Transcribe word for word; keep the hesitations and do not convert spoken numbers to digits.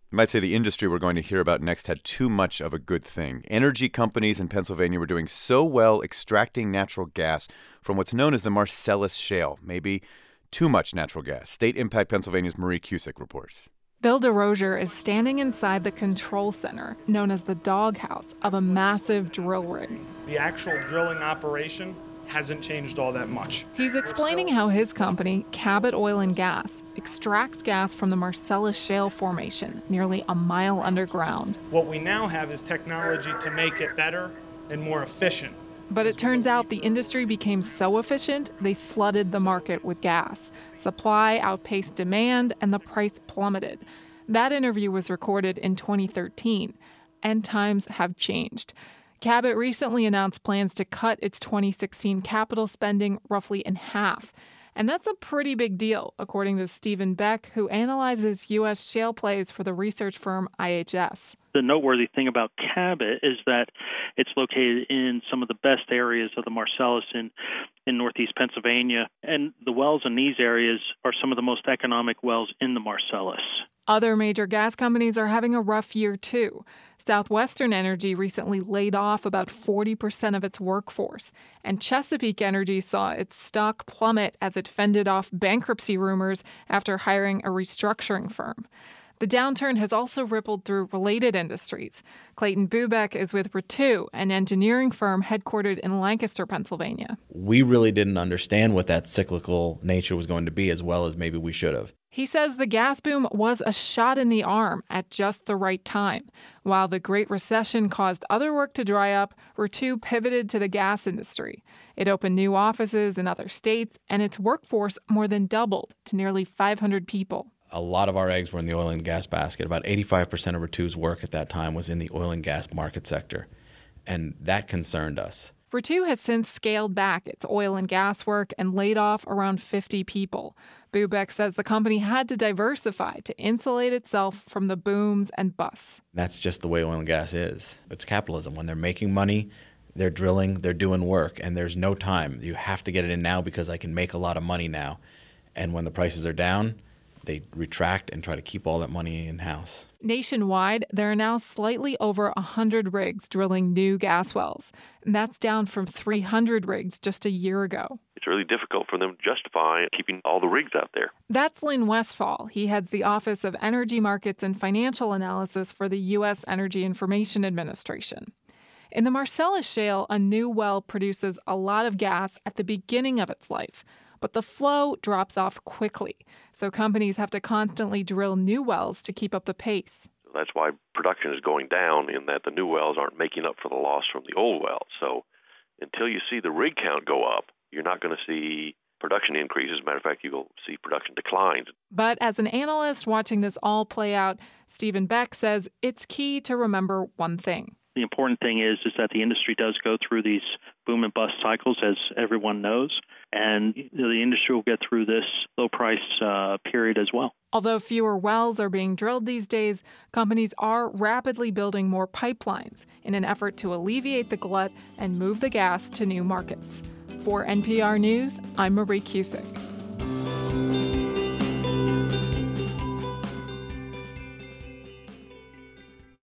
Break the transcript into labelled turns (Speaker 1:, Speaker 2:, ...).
Speaker 1: You might say the industry we're going to hear about next had too much of a good thing. Energy companies in Pennsylvania were doing so well extracting natural gas from what's known as the Marcellus Shale, maybe too much natural gas. State Impact Pennsylvania's Marie Cusick reports.
Speaker 2: Bill DeRozier is standing inside the control center, known as the doghouse, of a massive drill rig.
Speaker 3: The actual drilling operation hasn't changed all that much.
Speaker 2: He's explaining how his company, Cabot Oil and Gas, extracts gas from the Marcellus Shale formation, nearly a mile underground.
Speaker 3: What we now have is technology to make it better and more efficient.
Speaker 2: But it turns out the industry became so efficient, they flooded the market with gas. Supply outpaced demand, and the price plummeted. That interview was recorded in twenty thirteen, and times have changed. Cabot recently announced plans to cut its twenty sixteen capital spending roughly in half. And that's a pretty big deal, according to Stephen Beck, who analyzes U S shale plays for the research firm I H S.
Speaker 4: The noteworthy thing about Cabot is that it's located in some of the best areas of the Marcellus in, in northeast Pennsylvania, and the wells in these areas are some of the most economic wells in the Marcellus.
Speaker 2: Other major gas companies are having a rough year, too. Southwestern Energy recently laid off about forty percent of its workforce, and Chesapeake Energy saw its stock plummet as it fended off bankruptcy rumors after hiring a restructuring firm. The downturn has also rippled through related industries. Clayton Bubeck is with Ritu, an engineering firm headquartered in Lancaster, Pennsylvania.
Speaker 5: We really didn't understand what that cyclical nature was going to be as well as maybe we should have.
Speaker 2: He says the gas boom was a shot in the arm at just the right time. While the Great Recession caused other work to dry up, Ritu pivoted to the gas industry. It opened new offices in other states, and its workforce more than doubled to nearly five hundred people.
Speaker 5: A lot of our eggs were in the oil and gas basket. About eighty-five percent of Ritu's work at that time was in the oil and gas market sector, and that concerned us.
Speaker 2: Ritu has since scaled back its oil and gas work and laid off around fifty people. Bubeck says the company had to diversify to insulate itself from the booms and busts.
Speaker 5: That's just the way oil and gas is. It's capitalism. When they're making money, they're drilling, they're doing work, and there's no time. You have to get it in now because I can make a lot of money now. And when the prices are down, they retract and try to keep all that money in-house.
Speaker 2: Nationwide, there are now slightly over one hundred rigs drilling new gas wells. And that's down from three hundred rigs just a year ago.
Speaker 6: It's really difficult for them to justify keeping all the rigs out there.
Speaker 2: That's Lynn Westfall. He heads the Office of Energy Markets and Financial Analysis for the U S Energy Information Administration. In the Marcellus Shale, a new well produces a lot of gas at the beginning of its life. But the flow drops off quickly, so companies have to constantly drill new wells to keep up the pace.
Speaker 6: That's why production is going down, in that the new wells aren't making up for the loss from the old wells. So until you see the rig count go up, you're not going to see production increases. As a matter of fact, you'll see production declines.
Speaker 2: But as an analyst watching this all play out, Stephen Beck says it's key to remember one thing.
Speaker 4: The important thing is, is that the industry does go through these boom and bust cycles, as everyone knows, and the industry will get through this low-price uh, period as well.
Speaker 2: Although fewer wells are being drilled these days, companies are rapidly building more pipelines in an effort to alleviate the glut and move the gas to new markets. For N P R News, I'm Marie Cusick.